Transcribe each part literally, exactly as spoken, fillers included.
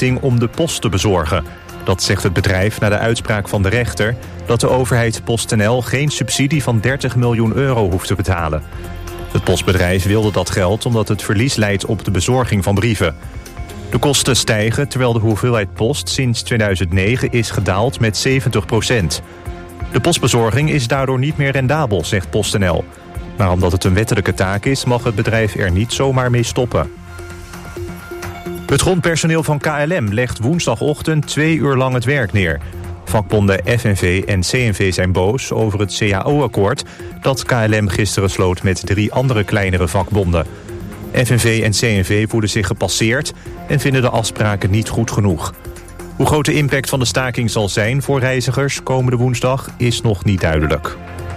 verplichting om de post te bezorgen. Dat zegt het bedrijf na de uitspraak van de rechter dat de overheid PostNL geen subsidie van dertig miljoen euro hoeft te betalen. Het postbedrijf wilde dat geld omdat het verlies leidt op de bezorging van brieven. De kosten stijgen terwijl de hoeveelheid post sinds tweeduizend negen is gedaald met zeventig procent. De postbezorging is daardoor niet meer rendabel, zegt PostNL. Maar omdat het een wettelijke taak is, mag het bedrijf er niet zomaar mee stoppen. Het grondpersoneel van K L M legt woensdagochtend twee uur lang het werk neer. Vakbonden F N V en C N V zijn boos over het C A O-akkoord... dat K L M gisteren sloot met drie andere kleinere vakbonden. F N V en C N V voelen zich gepasseerd en vinden de afspraken niet goed genoeg. Hoe groot de impact van de staking zal zijn voor reizigers komende woensdag is nog niet duidelijk.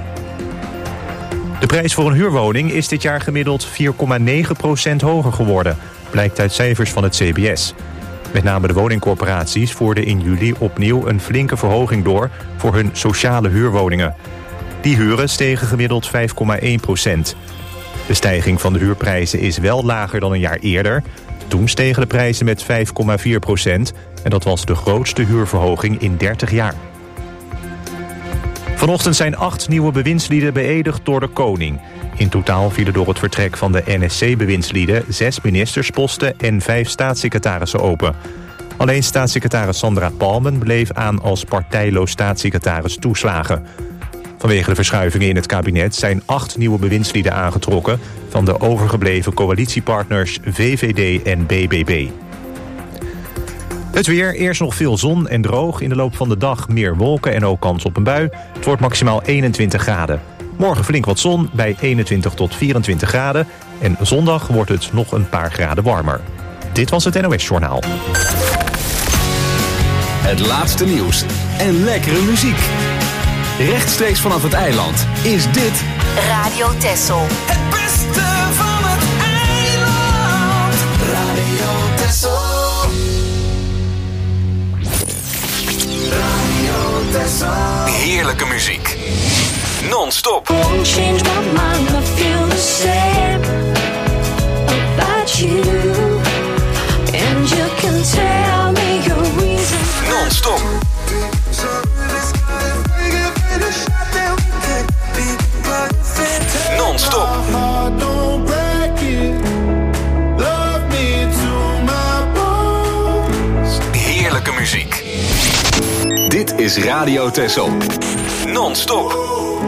De prijs voor een huurwoning is dit jaar gemiddeld vier komma negen procent hoger geworden, blijkt uit cijfers van het C B S. Met name de woningcorporaties voerden in juli opnieuw een flinke verhoging door voor hun sociale huurwoningen. Die huren stegen gemiddeld vijf komma één procent. De stijging van de huurprijzen is wel lager dan een jaar eerder. Toen stegen de prijzen met vijf komma vier procent en dat was de grootste huurverhoging in dertig jaar. Vanochtend zijn acht nieuwe bewindslieden beëdigd door de koning. In totaal vielen door het vertrek van de N S C-bewindslieden zes ministersposten en vijf staatssecretarissen open. Alleen staatssecretaris Sandra Palmen bleef aan als partijloos staatssecretaris toeslagen. Vanwege de verschuivingen in het kabinet zijn acht nieuwe bewindslieden aangetrokken van de overgebleven coalitiepartners V V D en B B B. Het weer, eerst nog veel zon en droog. In de loop van de dag meer wolken en ook kans op een bui. Het wordt maximaal eenentwintig graden. Morgen flink wat zon bij eenentwintig tot vierentwintig graden. En zondag wordt het nog een paar graden warmer. Dit was het N O S-journaal. Het laatste nieuws en lekkere muziek. Rechtstreeks vanaf het eiland is dit Radio Texel. Het beste van het eiland. Radio Texel. Radio Texel. heerlijke muziek. Non-stop. Won't change my mind, I feel the same about you. And you can tell me your reason. Non-stop. Non-stop. Heerlijke muziek. Dit is Radio Texel. Non-stop.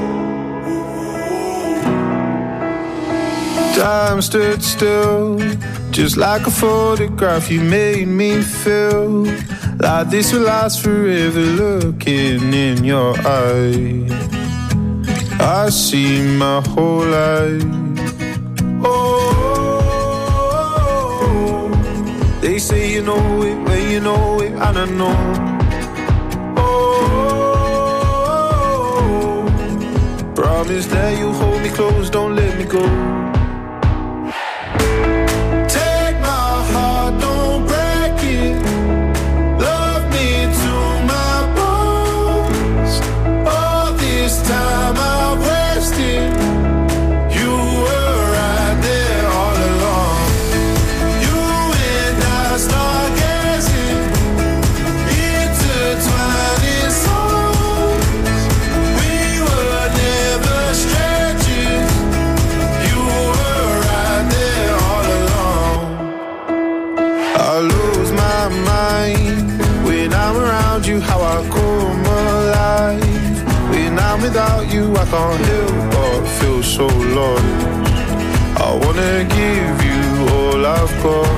Time stood still, just like a photograph. You made me feel like this will last forever. Looking in your eyes, I see my whole life. Oh, they say you know it when you know it, and I know. Oh, promise that you hold me close, don't let me go. Without you, I can't help but feel so lost. I wanna give you all I've got.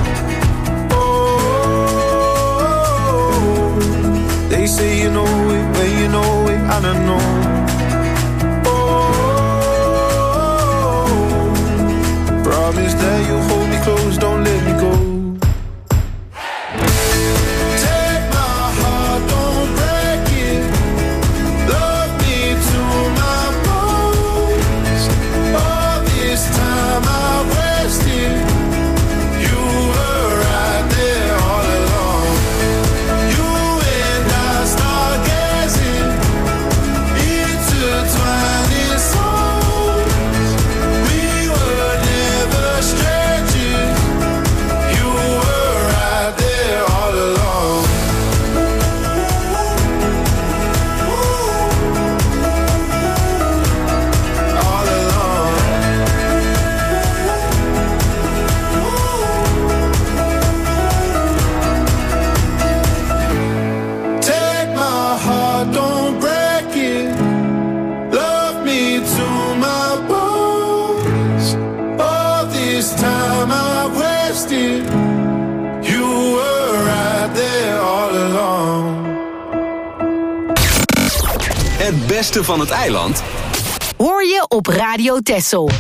Oh, they say you know it when you know it, and I know. Oh, promise that you hold me close, don't let me go. Straight beste van het eiland hoor je op Radio Texel.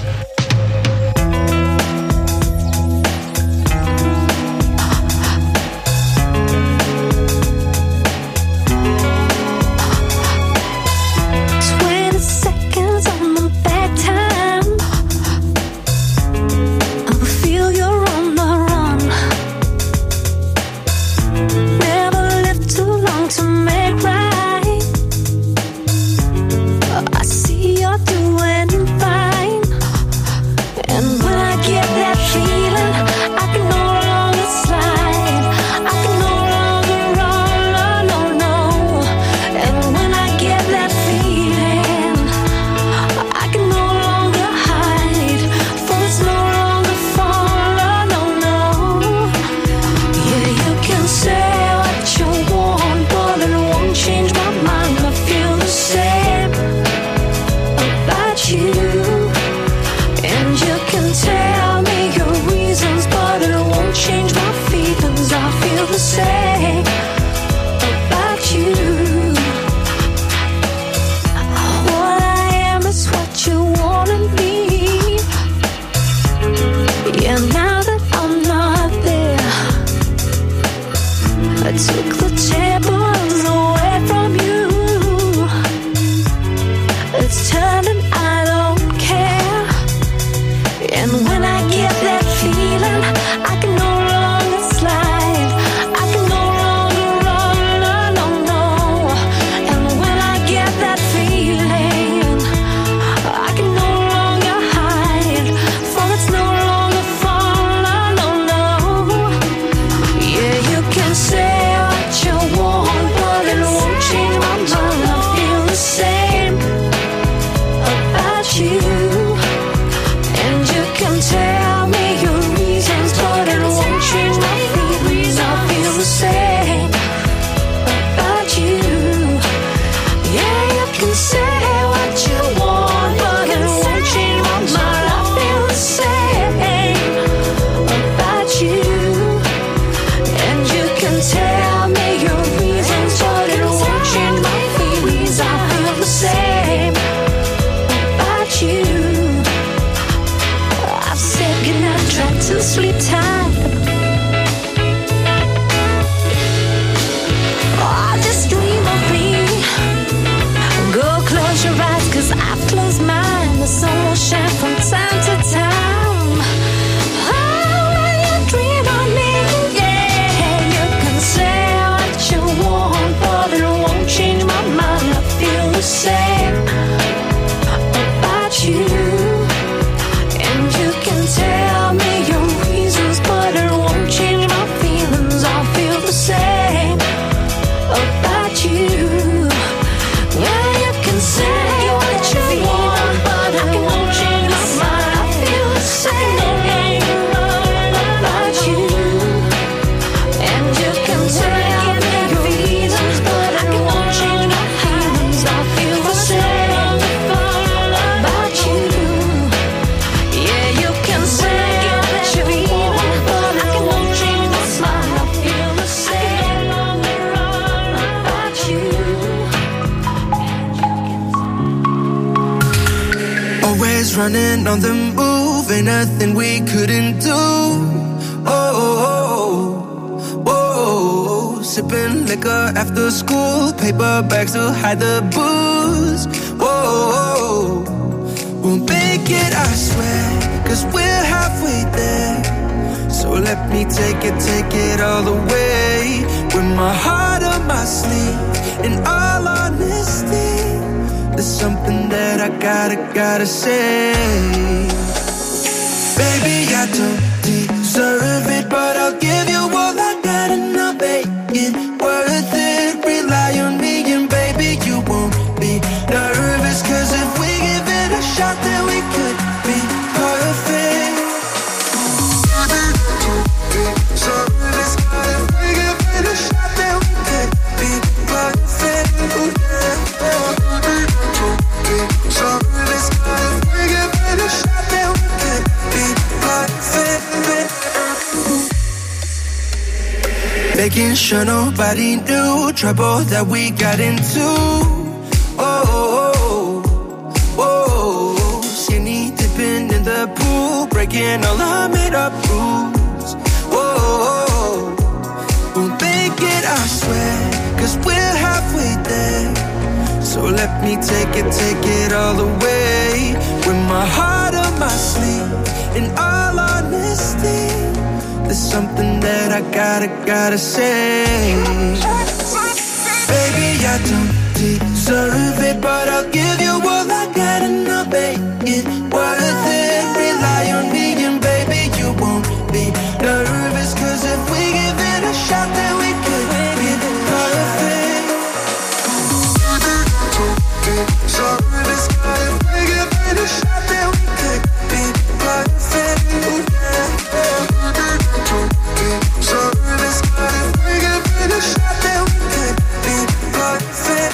Running on the move, ain't nothing we couldn't do. Oh, oh, oh, oh. Sipping liquor after school, paper bags to hide the booze. Whoa, we'll make it, I swear, cause we're halfway there. So let me take it, take it all the way. With my heart on my sleeve, in all honesty, there's something that I gotta, gotta say. Baby, I don't deserve it, but I'll give you all I got and I'll make it worth it. Rely on me and baby, you won't be nervous, cause if we give it a shot, then we could be perfect. So this guy, if we give it a shot, then we could be perfect. Ooh, yeah, oh. So this guy, if we give it a shot, then we could be perfect. Making sure nobody knew trouble that we got into. Oh, oh, breaking all our made up rules. Whoa, we'll make it, I swear, cause we're halfway there. So let me take it, take it all the way. With my heart on my sleeve, in all honesty, there's something that I gotta, gotta say. Baby, I don't deserve it, but I'll give you all I got and I'll make it worth it. Rely on me and baby, you won't be nervous, cause if we give it a shot, then we could be perfect. Service, if we give it a shot, then we could be perfect. Service, if we give it a shot, then we could be perfect.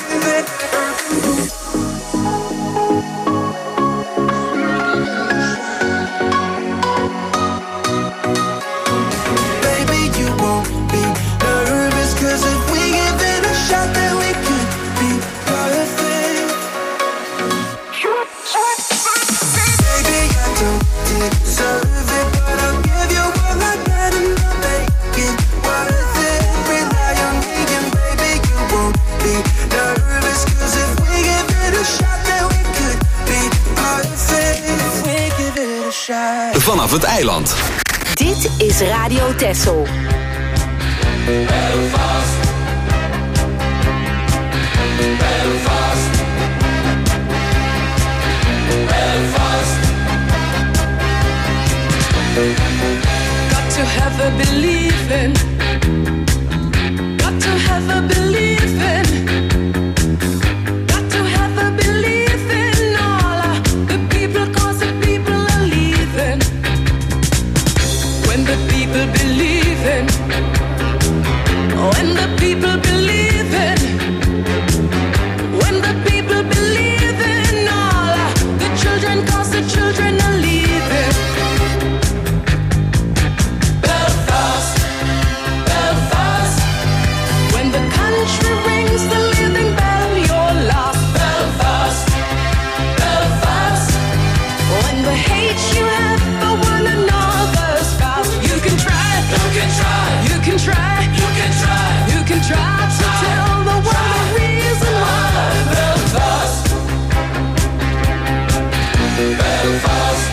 Baby, you won't be nervous, cause if we give it a shot, then we could be perfect. Baby, I don't deserve it, but I'll give you all I got and I'll make it worth it. Rely on me and baby, you won't be nervous, cause if we give it a shot, then we could be perfect. If we give it a shot. Vanaf het eiland. Dit is Radio Texel. Belfast, Belfast, Belfast. Got to have a believing. Got to have a believing. Got to have a believing. All of the people, cause the people are leaving. When the people believe in, when the people believe in, when the people believe in, all of the children, cause the children are leaving. Belfast, Belfast, when the country rings the living bell, you're lost. Belfast, Belfast, when the hate you have for one another's spouse, you can try, you can try, you can try, you can try, you can try to tell the world the reason why. Belfast, Belfast,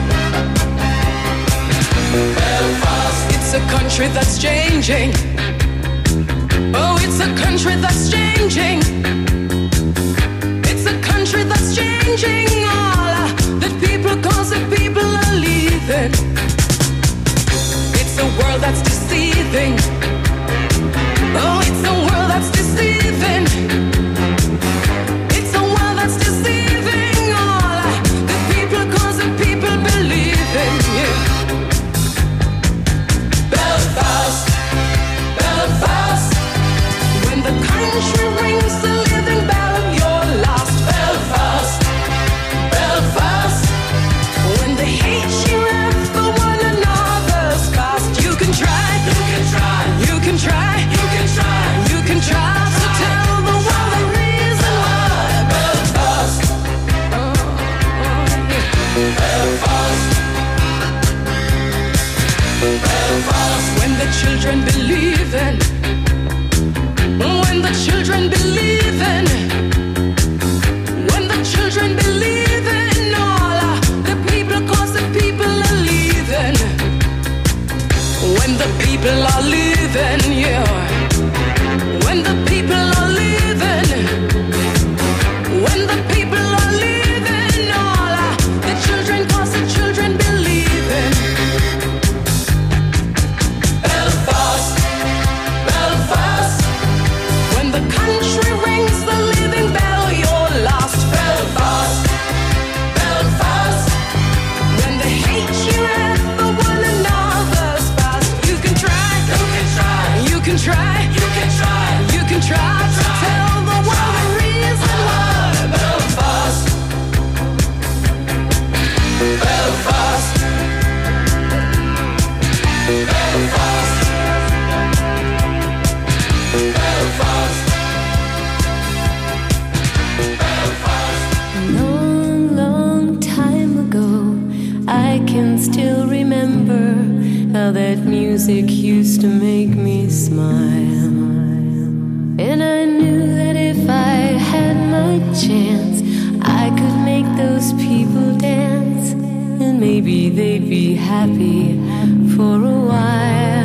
Belfast. It's a country that's changing. Oh, it's a country that's changing. It's a country that's changing. All of the people, cause the people are leaving. It's a world that's deceiving. Oh, it's a world that's deceiving. It's a world that's deceiving. All of the people, cause the people believe in you. Belfast, Belfast, when the country rings the living that music used to make me smile. And I knew that if I had my chance, I could make those people dance, and maybe they'd be happy for a while.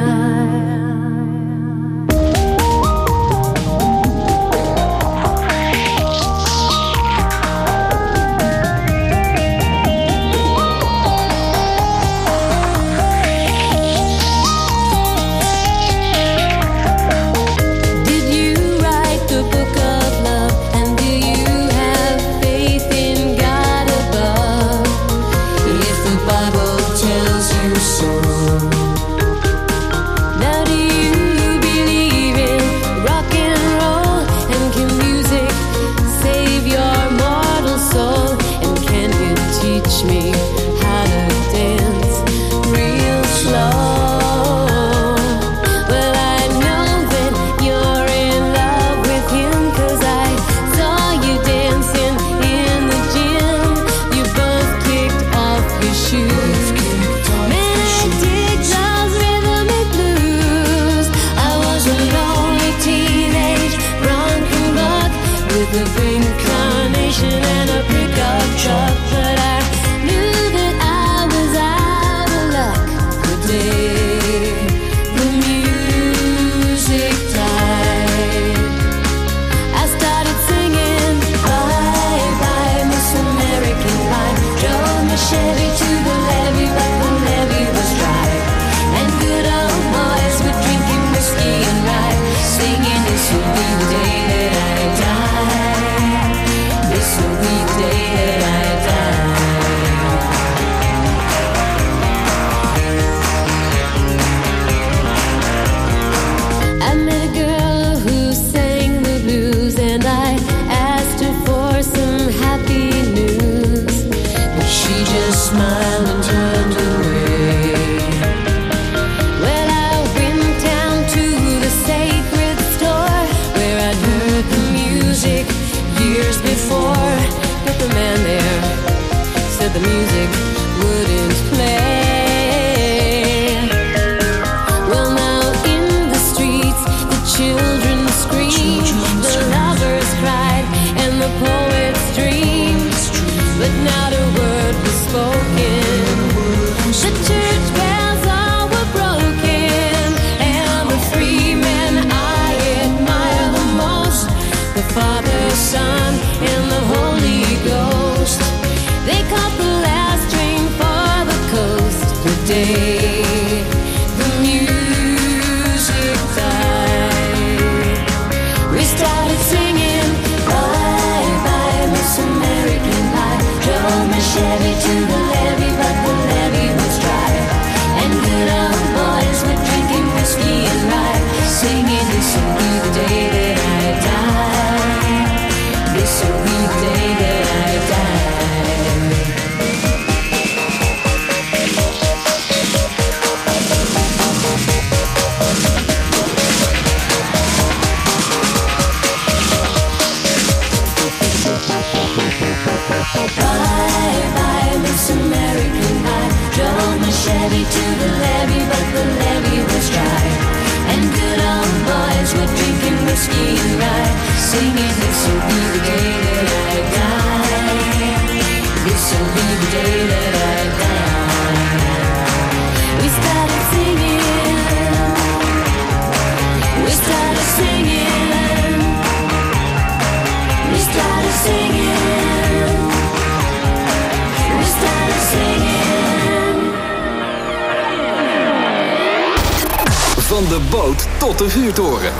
Van de boot tot de vuurtoren.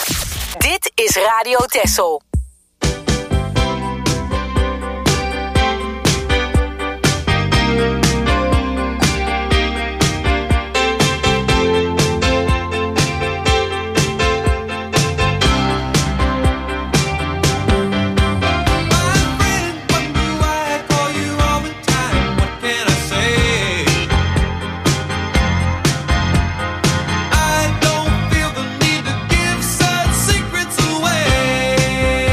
Dit is Radio Texel. I don't feel the need to give such secrets away.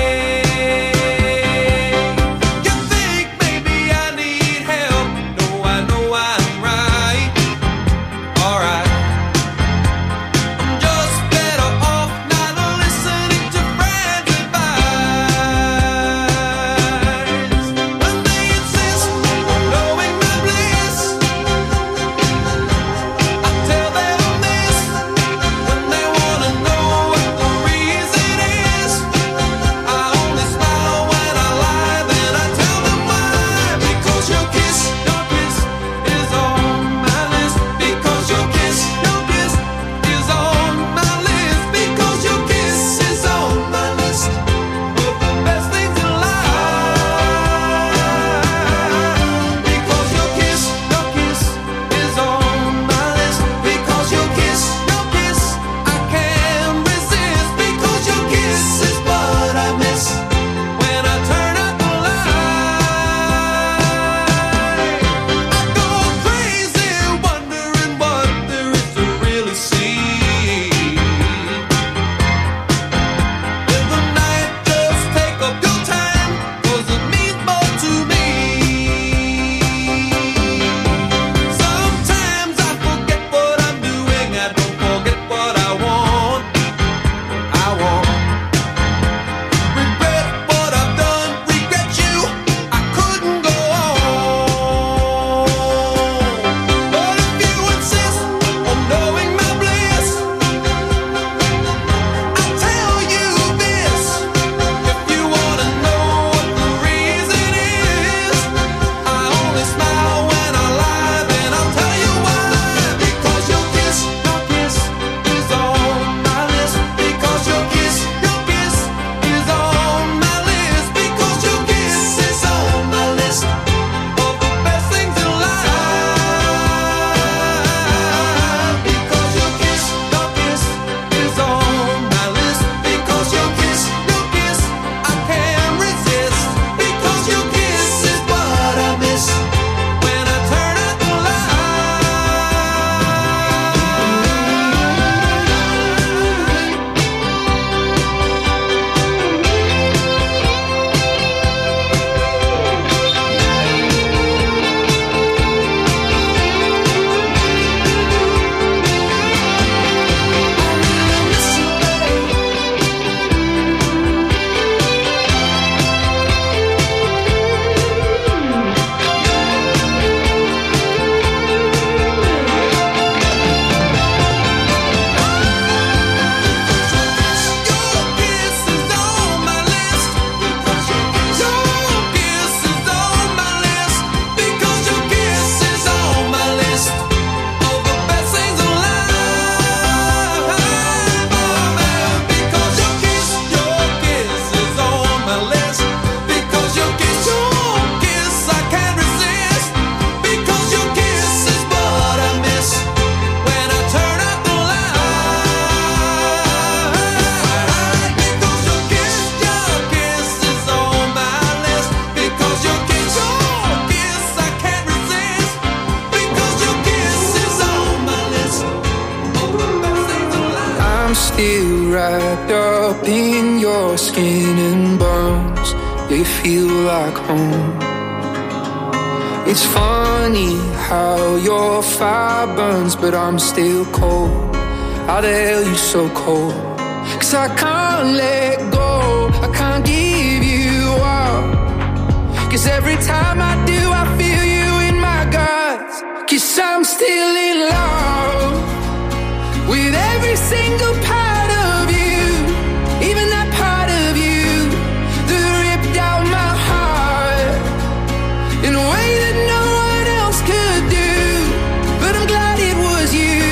you wrapped up in your skin and bones. They feel like home. It's funny how your fire burns, but I'm still cold. How the hell you so cold? Cause I can't let go, I can't give you up. Cause every time I do, I feel you in my guts. Cause I'm still in love with every single part of you, even that part of you that ripped out my heart in a way that no one else could do. But I'm glad it was you.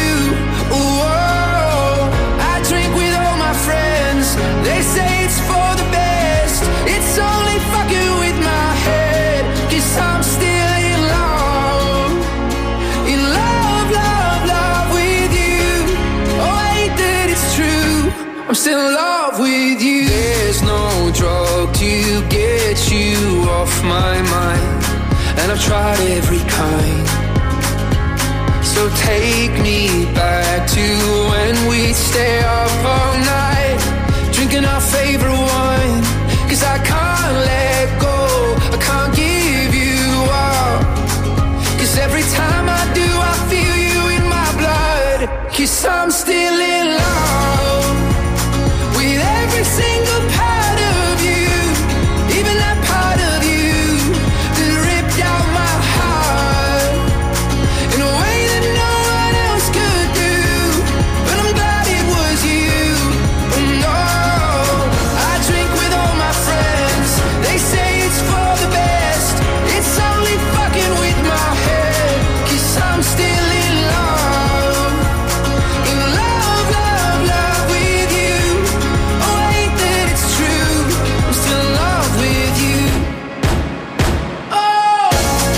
Whoa, I drink with all my friends. They say it's for the best. It's only fucking with my head. Cause I'm still in love, in love, love, love with you. Oh, I hate that it's true, I'm still in love with you. There's no drug to get you off my mind, and I've tried every kind. So take me back to when we'd stay up all night, drinking our favorite wine. Cause I can't let go, I can't give you up. Cause every time I do, I feel you in my blood. Cause I'm still in love with every single part of you, even that part of you that ripped out my heart in a way that no one else could do. But I'm glad it was you. Oh no, I drink with all my friends. They say it's for the best. It's only fucking with my head. Cause I'm still in love, in love, love, love with you. Oh, I hate that it's true, I'm still in love with you. Oh, oh,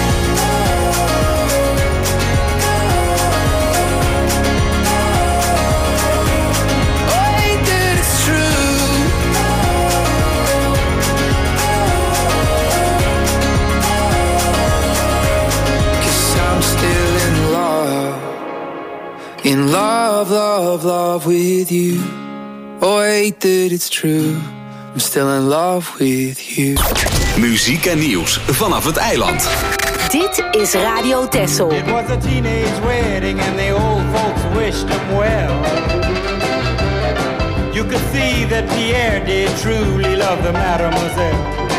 I hate that it's true. Cause I'm still in love, in love, love, love with you. Oh, I hate that it's true, I'm still in love with you. Muziek en nieuws vanaf het eiland. Dit is Radio Texel. It was a teenage wedding and the old folks wished them well. You could see that Pierre did truly love the mademoiselle.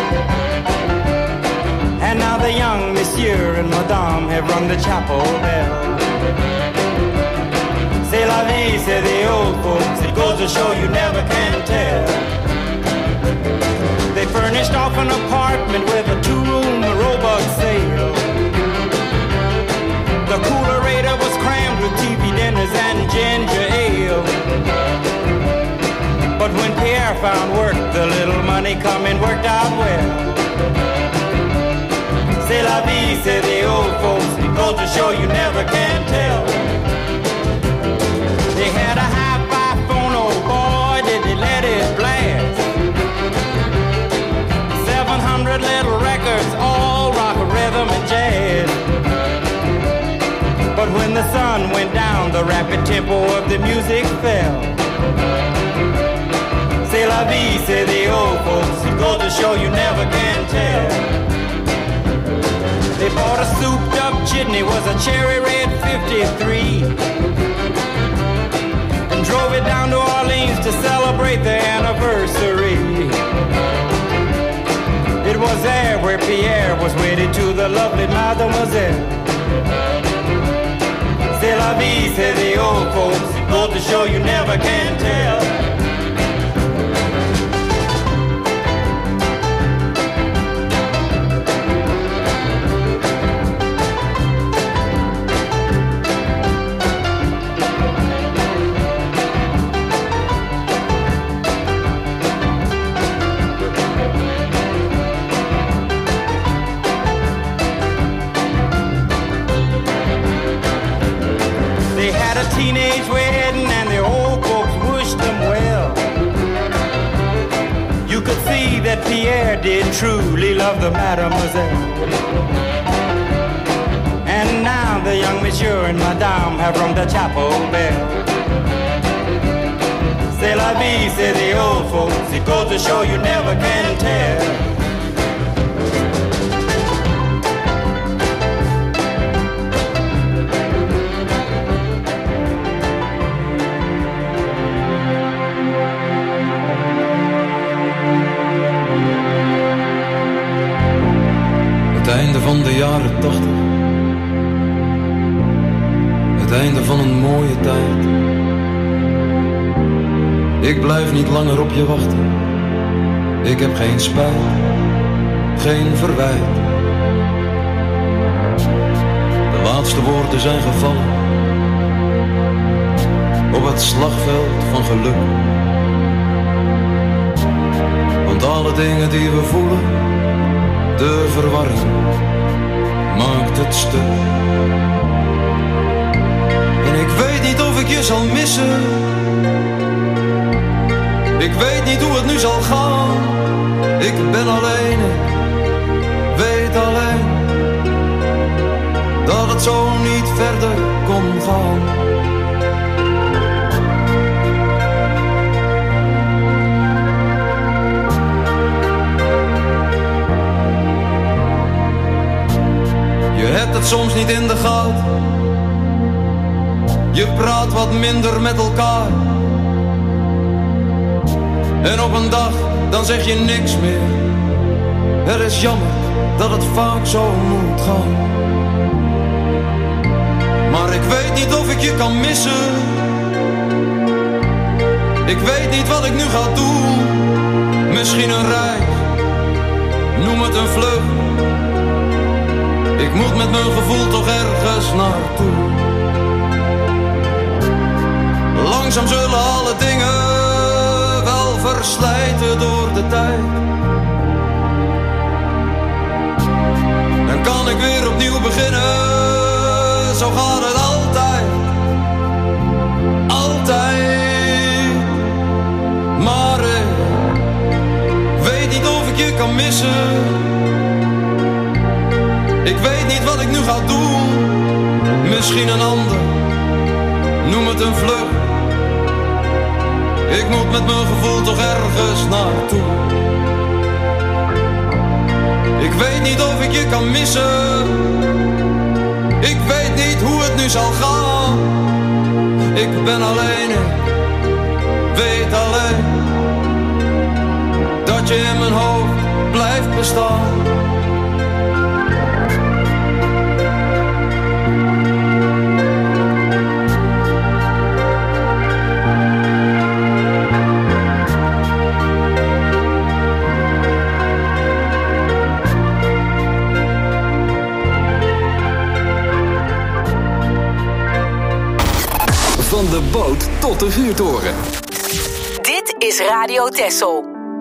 And now the young monsieur and madame have rung the chapel bell. C'est la vie, say the old folks, it goes to show you never can tell. They furnished off an apartment with a two-room robot sale. The coolerator was crammed with T V dinners and ginger ale. But when Pierre found work, the little money coming worked out well. C'est la vie, say the old folks, it goes to show you never can tell. They had a hi-fi phone, oh boy, did they let it blast. Seven hundred little records, all rock, rhythm, and jazz. But when the sun went down, the rapid tempo of the music fell. C'est la vie, say the old folks, it goes to show you never can tell. They bought a souped-up jitney, was a cherry red fifty-three, and drove it down to Orleans to celebrate their anniversary. It was there where Pierre was wedded to the lovely mademoiselle. C'est la vie, say the old folks, it goes to show you never can tell. Teenage wedding and the old folks wished them well. You could see that Pierre did truly love the mademoiselle. And now the young monsieur and madame have rung the chapel bell. c'est la vie, c'est the old folks. It goes to show you never can tell. Het einde van de jaren tachtig. Het einde van een mooie tijd. Ik blijf niet langer op je wachten. Ik heb geen spijt, geen verwijt. De laatste woorden zijn gevallen op het slagveld van geluk. Want alle dingen die we voelen, de verwarring maakt het stuk. En ik weet niet of ik je zal missen. Ik weet niet hoe het nu zal gaan. Ik ben alleen, ik weet alleen dat het zo niet verder kon gaan. Je hebt het soms niet in de gaten. Je praat wat minder met elkaar. En op een dag, dan zeg je niks meer. Het is jammer dat het vaak zo moet gaan. Maar ik weet niet of ik je kan missen. Ik weet niet wat ik nu ga doen. Misschien een reis, noem het een vlucht. Ik moet met mijn gevoel toch ergens naartoe. Langzaam zullen alle dingen wel verslijten door de tijd. Dan kan ik weer opnieuw beginnen. Zo gaat het altijd. Altijd. Maar ik weet niet of ik je kan missen. Ik weet niet wat ik nu ga doen. Misschien een ander, noem het een vlucht. Ik moet met mijn gevoel toch ergens naartoe. Ik weet niet of ik je kan missen. Ik weet niet hoe het nu zal gaan. Ik ben alleen, ik weet alleen dat je in mijn hoofd blijft bestaan. Van de boot tot de vuurtoren. Dit is Radio Texel.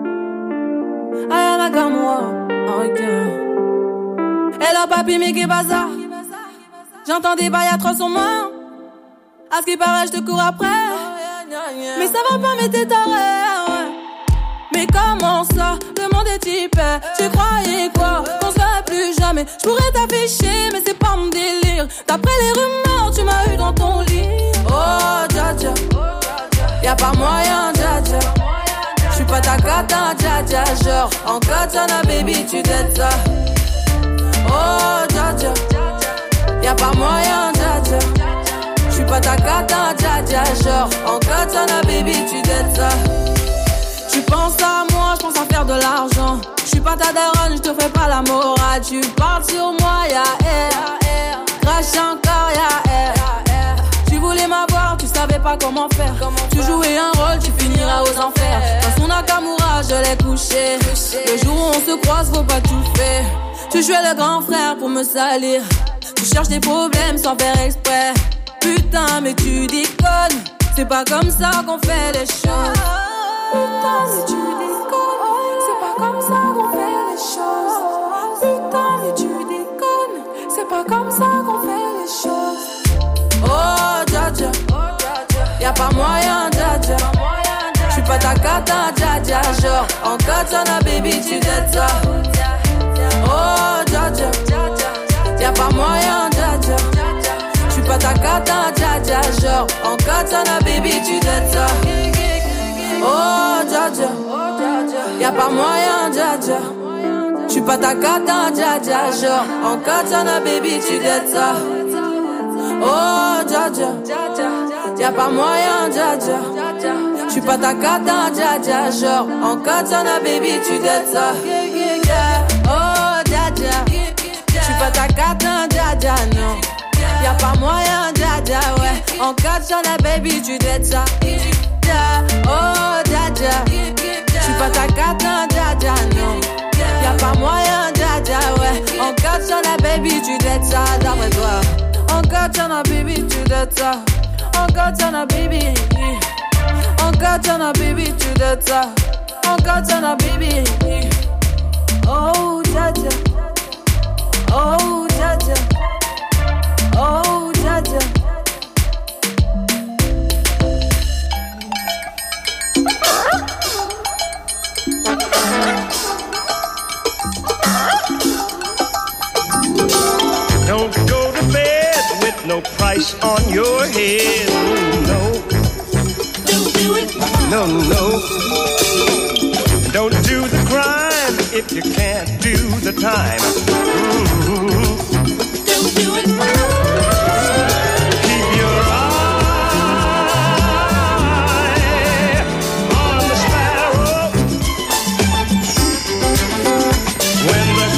Ayana Gamwa, ok. Hello papi, mais qu'est bazar? J'entends des bails atroces sur moi. À ce qui paraît, je te cours après. Mais ça va pas, mais t'es taré, ouais. Mais comment ça? Le monde est hyper. Tu croyais quoi? Qu'on se verrait plus jamais. Je pourrais t'afficher, mais c'est pas mon délire. D'après les rumeurs, tu m'as eu dans ton lit. Oh, dja dja. Y'a pas moyen, dja dja. J'suis pas ta cata, dja dja. Genre, en katana, baby, tu t'aides ça. Oh, dja dja. Y'a pas moyen, dja dja. J'suis pas ta cata, dja dja. Genre, en katana, baby, tu t'aides ça. Tu penses à moi, j'pense à faire de l'argent. J'suis pas ta daronne, j'te fais pas la morale. Tu parles sur moi, y'a air. Crache encore, y'a air. Tu voulais m'avoir, tu savais pas comment faire. Tu jouais un rôle, tu finiras aux enfers. Dans son Nakamura, je l'ai couché. Le jour où on se croise, faut pas tout faire. Tu jouais le grand frère pour me salir. Tu cherches des problèmes sans faire exprès. Putain, mais tu déconnes. C'est pas comme ça qu'on fait les choses. Putain, mais tu déconnes. C'est pas comme ça qu'on fait les choses. Putain, mais tu déconnes. C'est pas comme ça qu'on fait les choses. Oh, dja dja. Y'a pas moyen, dja dja. J'suis pas ta cata, dja dja. Genre, en katana, baby, tu t'aides ça. Oh, dja dja. Y'a pas moyen, dja dja. J'suis pas ta cata, dja dja. Genre, en katana, baby, tu t'aides ça. Oh, dja dja, y'a pas moyen, dja dja. J'suis pas ta cata, dja dja. Genre, en katana, baby, tu dettes ça. Oh, dja dja, y'a pas moyen, dja dja. J'suis pas ta cata, dja dja. Genre, en katana, baby, tu dettes ça. Oh, dja dja, j'suis pas ta cata, dja dja, non. Y'a pas moyen, dja dja, ouais. En katana, baby, tu dettes ça. Oh, dja dja, j'suis pas ta cata, dja dja, non. Y'a pas moyen, dja dja, ouais. En katana, baby, tu dettes ça, d'après toi. En katana, baby, tu dettes ça. En katana, baby. En katana, baby, tu dettes ça. En katana, baby. Oh, dja dja. Oh, dja dja. Oh, dja dja. Don't go to bed with no price on your head. No, don't do it. No, no. Don't do the crime if you can't do the time. Mm-hmm. Don't do it. Keep your eye on the sparrow. When the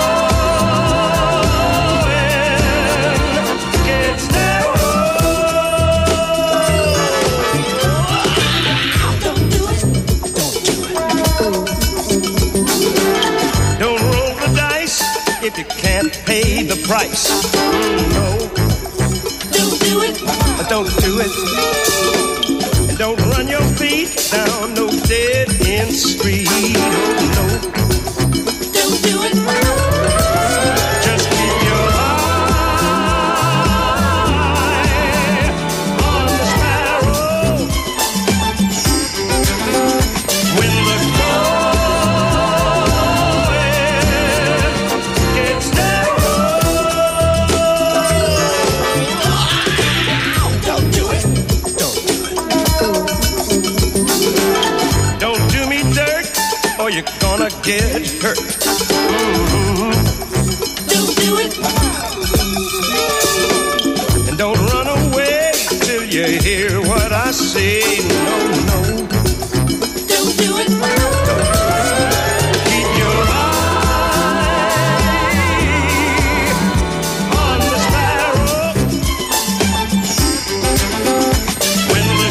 if you can't pay the price. Mm, no. Don't do it. Don't do it. And don't run your feet down no dead end street. Oh, no. Don't do it. Just keep your eye on the sparrow. When the you're gonna get hurt. Mm-hmm. Don't do it. And don't run away till you hear what I say. No, no. Don't do it. Keep your eye on the sparrow. When the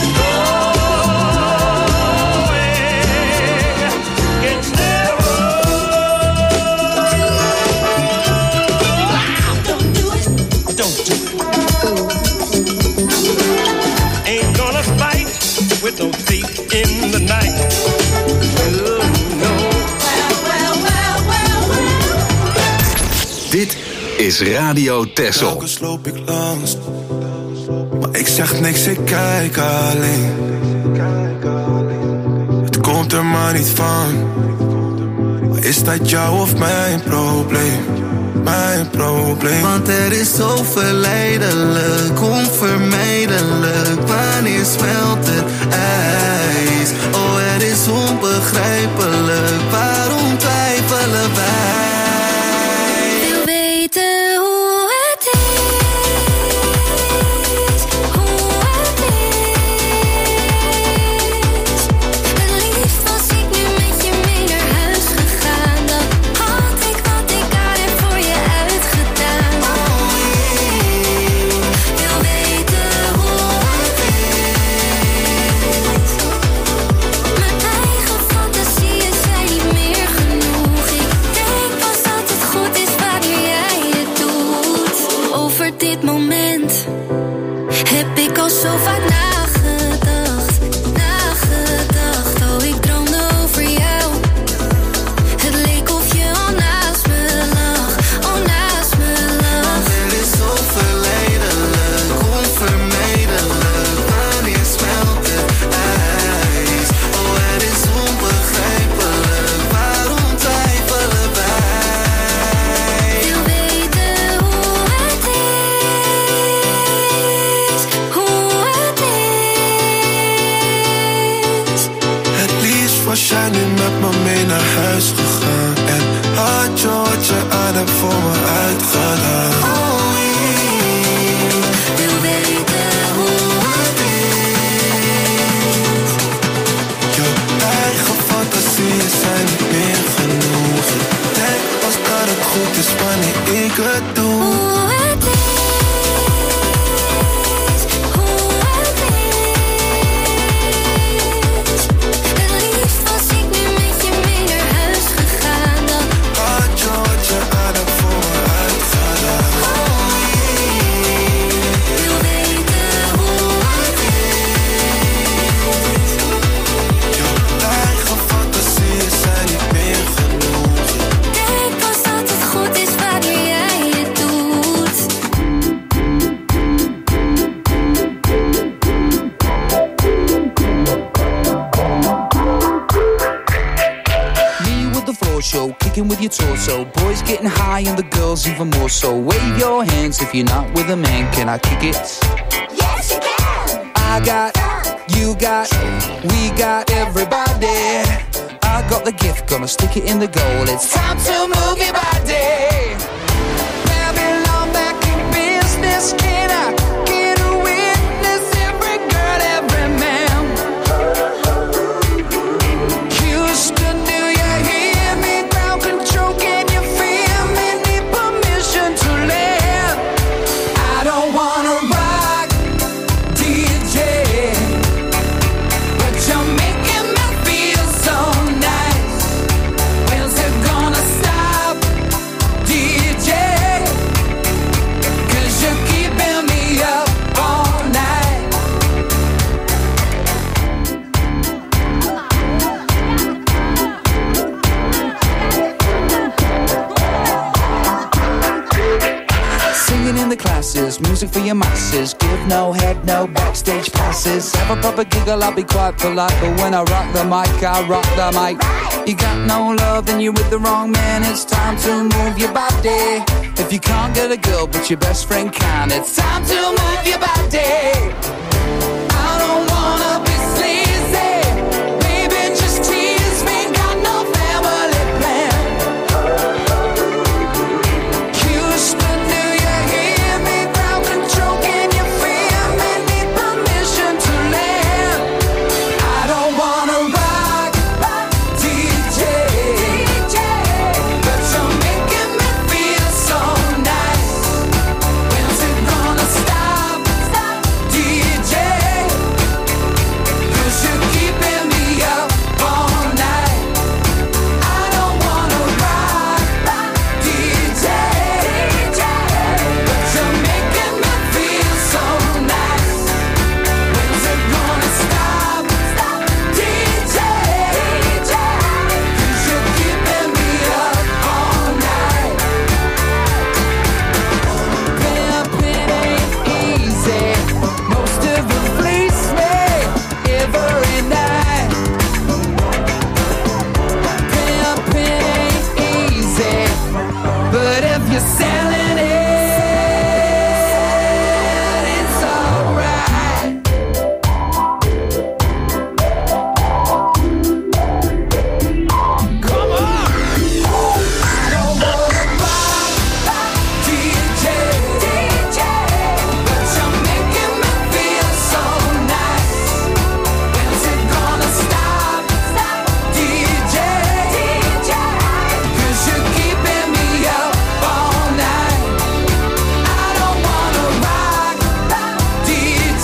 with no thief in the night. Oh, no. Well, well, well, well, well. Dit is Radio Texel. Telkens loop ik langs, maar ik zeg niks, ik kijk alleen. Het komt er maar niet van, maar is dat jou of mijn probleem? Mijn probleem. Want er is zo verleidelijk, onvermijdelijk. Wanneer smelt het ijs? Oh, het is onbegrijpelijk. Waarom twijfelen wij? Wil weten hoe het is, hoe het is. Het liefst was ik nu met je mee naar huis gegaan. Dan had ik wat ik aan heb voor je uitgedaan. Oh yeah. Wil weten hoe het is. Mijn eigen fantasieën zijn niet meer was jij nu met me mee naar huis gegaan. En had je wat je aan hebt voor me uitgedaan. Oh, ik wil weten hoe het is. Jouw eigen fantasieën zijn niet meer genoeg. Denk pas dat het goed is wanneer ik het doe. With your torso, boys getting high and the girls even more so. Wave your hands if you're not with a man. Can I kick it? Yes, you can. I got, you got, we got everybody. I got the gift, gonna stick it in the goal. It's time to move your body. Babylon back in business. Can I get a witness? Every girl, every man. Houston, do you hear me? Control, can you feel me? Need permission to live. I don't wanna rock, D J, but you're making me feel so nice. When's it gonna stop, D J? 'Cause you're keeping me up all night. In the classes, music for your masses. Give no head, no backstage passes. Have a proper giggle, I'll be quite polite. But when I rock the mic, I rock the mic. You got no love, then you're with the wrong man. It's time to move your body. If you can't get a girl, but your best friend can, it's time to move your body. I don't wanna be sleazy. Baby, just tease me. Got no family plan. Houston, do you hear me? Ground control, can you feel me? Need permission to land. I don't wanna rock, D J, but you're making me feel so nice. When's it gonna stop, D J? 'Cause you're keeping me up all night. I don't wanna rock, D J, but you're making me feel so nice. When's it gonna stop, D J? 'Cause you're keeping me up all night. Pimpin' ain't easy. Most of them fleece me every night. Pimpin' ain't easy, but if you're selling it, it's alright. Come on! I don't wanna rock, D J, but you're making me feel so nice. When's it gonna stop, D J? 'Cause you're keeping me up all night. I don't wanna rock, D J,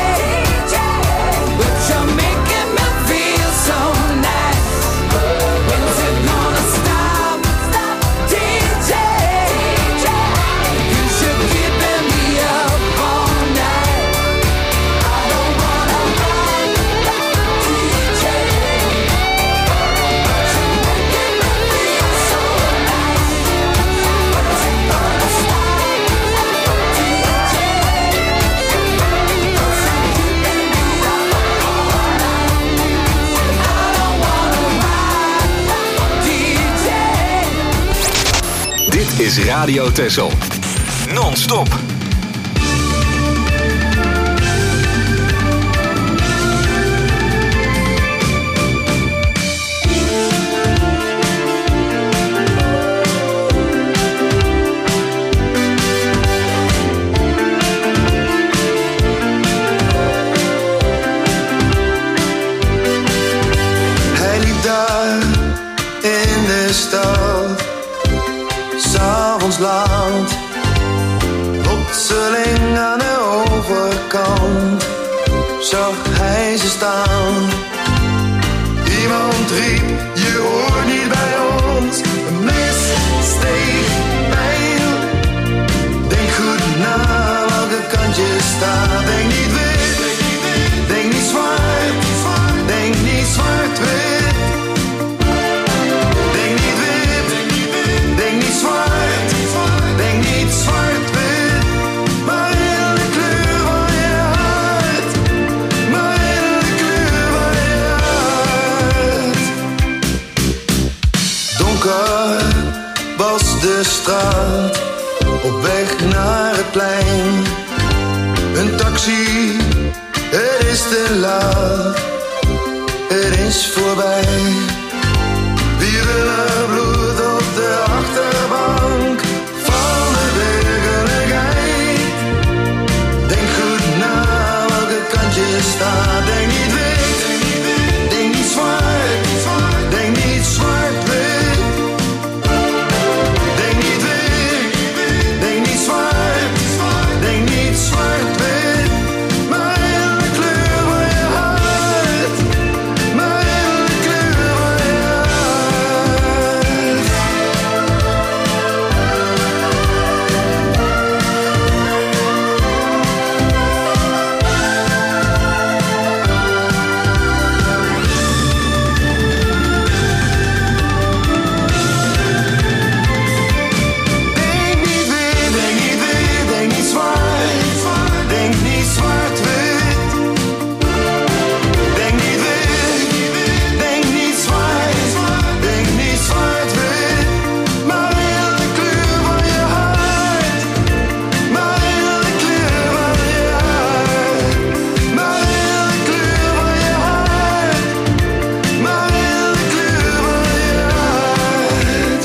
but you're making me feel so nice. When's it gonna stop, D J? 'Cause you're keeping me up all night. I don't wanna rock, D J, but you're making me feel so nice. When's it gonna stop, D J? 'Cause you're keeping me up all night. I don't wanna rock, D J. Dit is Radio Texel. Non-stop. stad, 's'avonds laat. Plotseling aan de overkant zag hij ze staan. Iemand riep, je hoort niet bij ons. Een mist steeg pijn. Denk goed na welke kant je staat. Denk niet wit, denk niet zwart. Denk niet zwart-wit. Denk niet wit, denk niet zwart. Denk niet zwart-wit. Maar in de kleur van je hart. Maar in de kleur van je hart. Donker was de straat, op weg naar het plein. Een taxi, het is te laat, het is voorbij. Wierenend bloed op de achterbank van de werkelijkheid. Denk goed na welke kant je staat. Denk niet wit, denk niet zwart, denk niet zwart-wit. Denk niet wit, denk niet zwart, denk niet zwart-wit. Maar in de kleur van je hart, maar in de kleur van je hart. Denk niet wit, denk niet wit, denk niet zwart, denk niet zwart-wit. Denk niet wit, denk niet zwart, denk niet zwart-wit. Maar in de kleur van je hart, maar in de kleur van je hart. Maar in de kleur van je hart, maar in de kleur van je hart.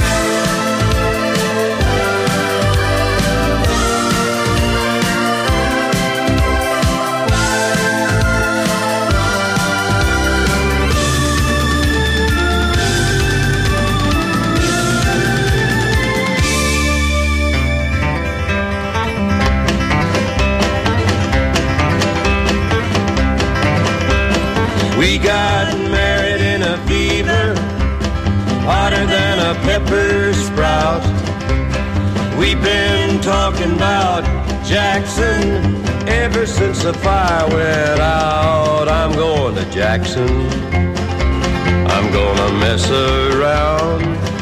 We got married in a fever, hotter than a pepper sprout. We've been talking about Jackson ever since the fire went out. I'm going to Jackson, I'm gonna mess around.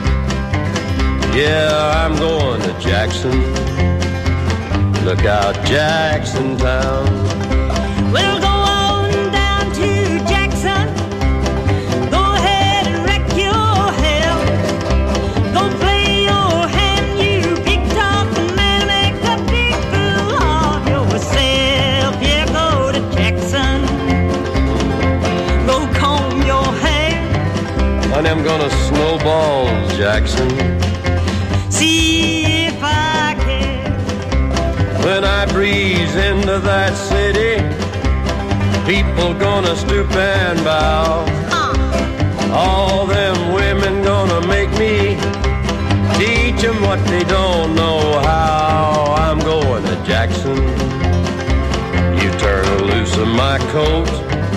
Yeah, I'm going to Jackson, look out Jackson Town. We'll go on down to Jackson. Go ahead and wreck your hell. Go play your hand, you big talking man. Make a big fool of yourself. Yeah, go to Jackson. Go comb your hair. And I'm gonna snowball Jackson. See if I can. When I breeze into that city, people gonna stoop and bow. All them women gonna make me teach them what they don't know how. I'm going to Jackson. You turn loose of my coat,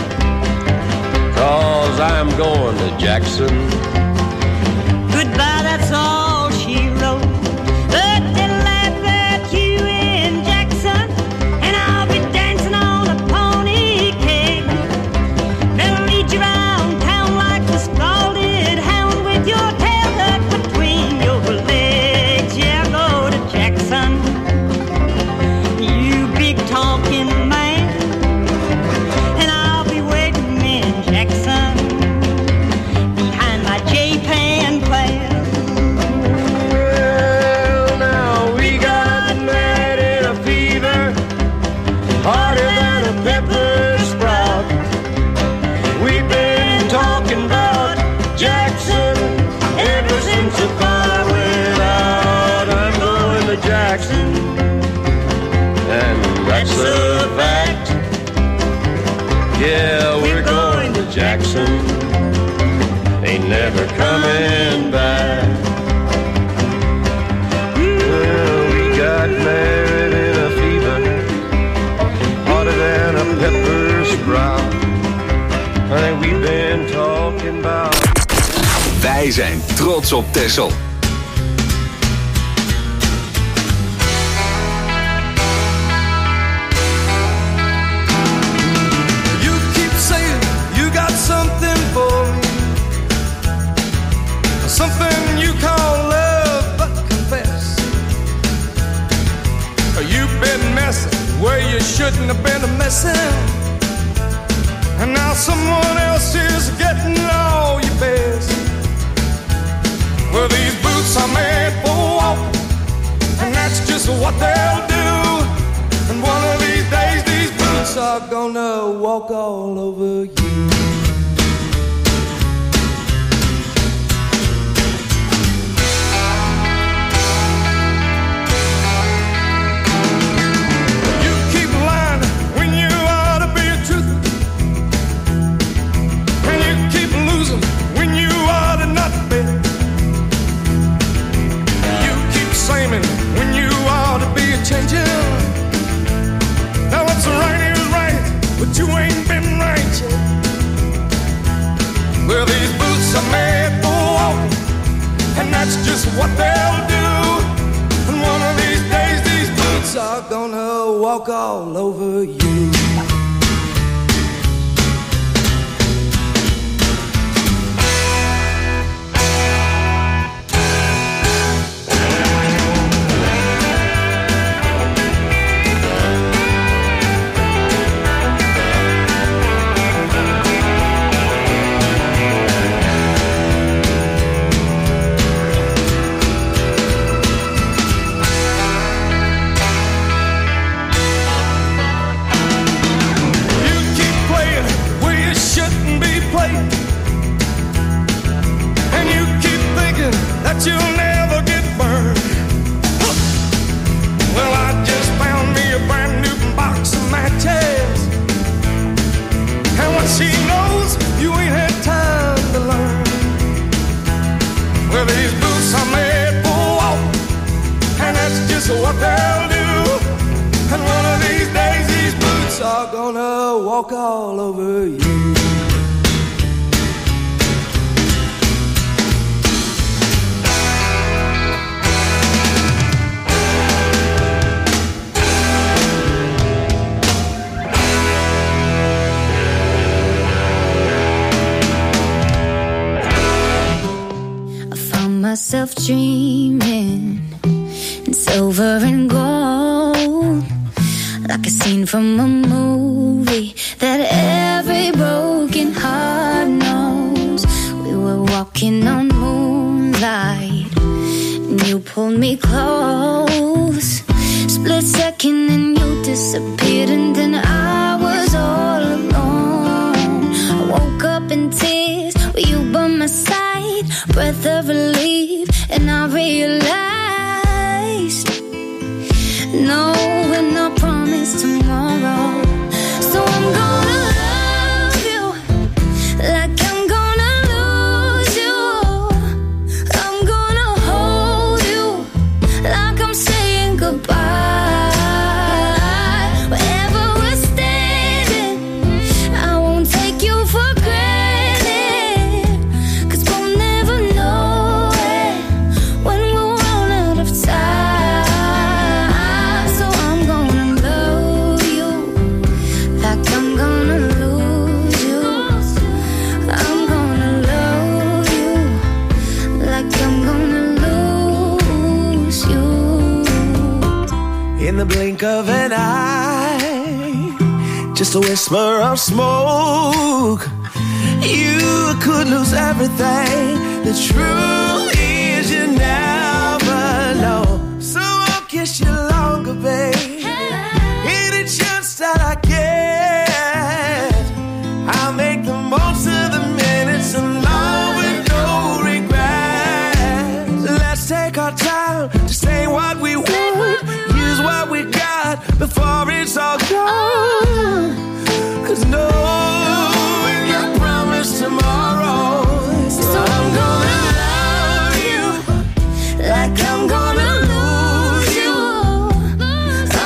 'cause I'm going to Jackson. Goodbye, that's all she wrote. But they'll laugh at you in Jackson, and I'll be dancing on a pony keg. They'll lead you around town like a scalded hound with your tail tucked between your legs. Yeah, go to Jackson, you big talking man, and I'll be waiting in Jackson behind my J-Pan plan. Well, now we got married in a fever, hotter than a pepper sprout. We've been talking about Jackson ever since the fire went out. I'm going to Jackson, and that's a fact. Yeah, we're going to Jackson, ain't never coming back. Wij zijn trots op Texel. Something for me, something you call love, but confess you've been messing where you shouldn't have been messing, and now someone else is getting all your best. Well, these boots are made for walking, and that's just what they'll do. And one of these days, these boots are gonna walk all over you. When you ought to be changing. Now what's right is right, but you ain't been right yet. Well, these boots are made for walking, and that's just what they'll do. And one of these days, these boots are gonna walk all over you. That you'll never get burned. Well, I just found me a brand new box of matches, and what she knows, you ain't had time to learn. Well, these boots are made for walking, and that's just what they'll do. And one of these days, these boots are gonna walk all over you. Myself dreaming in silver and gold, like a scene from a movie that every broken heart knows. We were walking on moonlight, and you pulled me close. Split second and you disappeared, and then I was all alone. I woke up in tears with you by my side, breath of relief, and I realized no, we're not promised tomorrow. So I'm gonna love you like I'm gonna lose you. I'm gonna hold you like I'm saying goodbye. Wherever we're standing, I won't take you for granted, 'cause we'll never know when we'll run out of time. So I'm gonna love you like I'm gonna lose you. I'm gonna love you like I'm gonna lose you. In the blink of an eye, just a whisper of smoke, you could lose everything. The truth is you never know. So I'll kiss you longer, babe. Any chance that I get, I'll make the most of the minutes alone with no regrets. Let's take our time to say what we want, use what we got before it's all gone. 'Cause no, you promise tomorrow. So I'm gonna love you like I'm gonna lose you.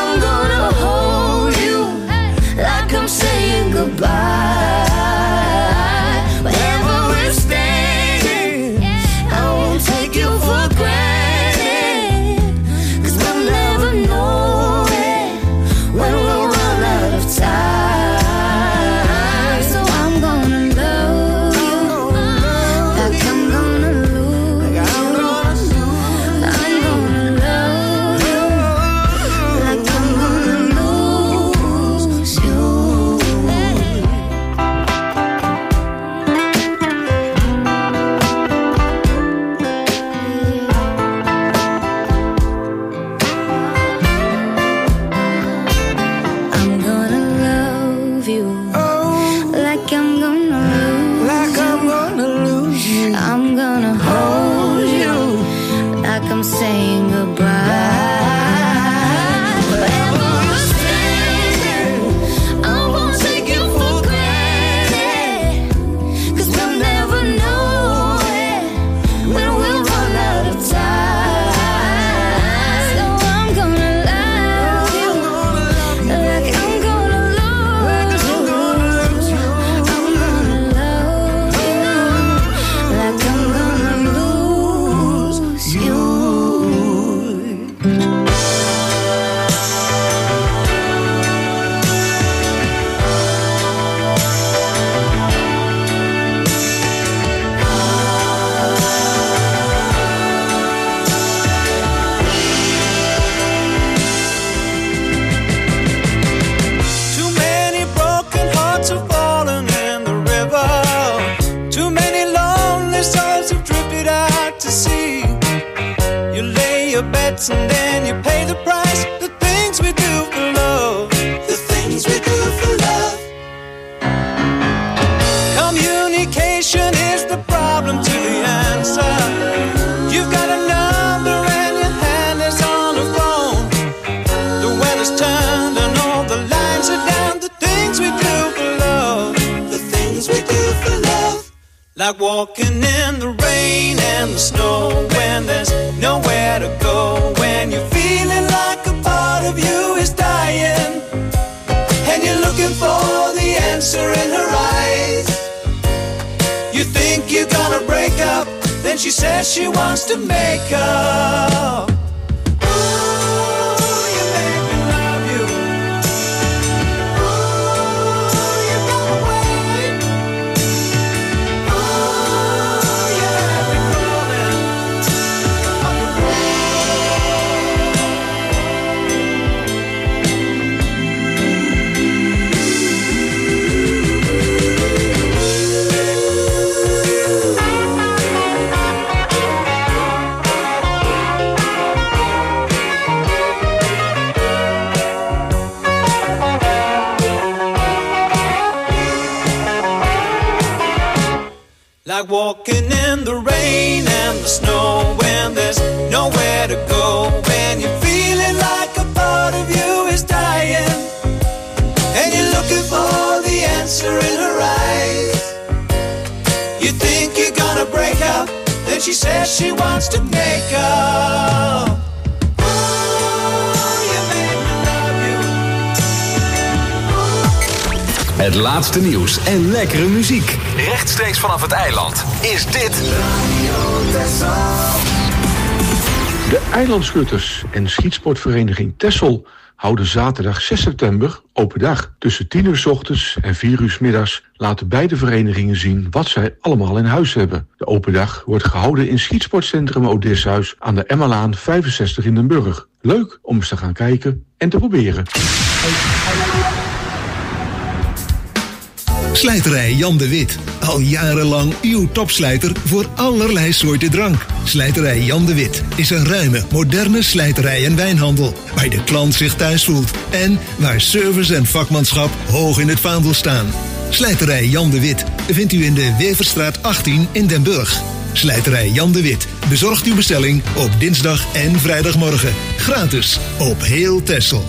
your souls have drifted out to sea. You lay your bets and then you pay the price. The things we do for love, the things we do for love. Communication is the problem to the answer. You've got a number and your hand is on the phone. The weather's turned and all the lines are down. The things we do for love, the things we do for love. Like walking in the rain and the snow when there's nowhere to go. When you're feeling like a part of you is dying and you're looking for the answer in her eyes. You think you're gonna break up, then she says she wants to make up. Like walking in the rain and the snow when there's nowhere to go. When you're feeling like a part of you is dying and you're looking for the answer in her eyes. You think you're gonna break up, then she says she wants to make up. Het laatste nieuws en lekkere muziek. Rechtstreeks vanaf het eiland is dit De eilandschutters en schietsportvereniging Texel houden zaterdag zes september open dag. Tussen tien uur 's ochtends en vier uur 's middags laten beide verenigingen zien wat zij allemaal in huis hebben. De open dag wordt gehouden in schietsportcentrum Odysseus aan de Emmalaan vijfenzestig in Den Burg. Leuk om eens te gaan kijken en te proberen. Slijterij Jan de Wit. Al jarenlang uw topslijter voor allerlei soorten drank. Slijterij Jan de Wit is een ruime, moderne slijterij en wijnhandel. Waar de klant zich thuis voelt. En waar service en vakmanschap hoog in het vaandel staan. Slijterij Jan de Wit vindt u in de Weverstraat achttien in Den Burg. Slijterij Jan de Wit bezorgt uw bestelling op dinsdag en vrijdagmorgen. Gratis op heel Texel.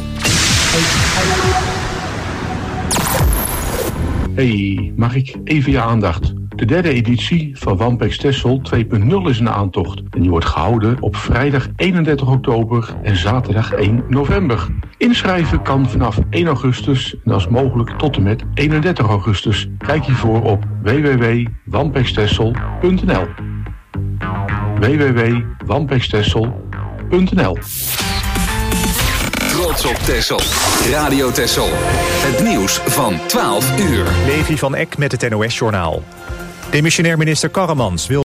Hey, mag ik even je aandacht? De derde editie van Wampex Texel twee punt nul is een aantocht. En die wordt gehouden op vrijdag eenendertig oktober en zaterdag één november. Inschrijven kan vanaf één augustus en dat is mogelijk tot en met eenendertig augustus. Kijk hiervoor op w w w punt wampextexel punt n l w w w punt wampextexel punt n l Trots op Texel. Radio Texel. Het nieuws van twaalf uur. Levi van Eck met het N O S-journaal. Demissionair minister Karremans wil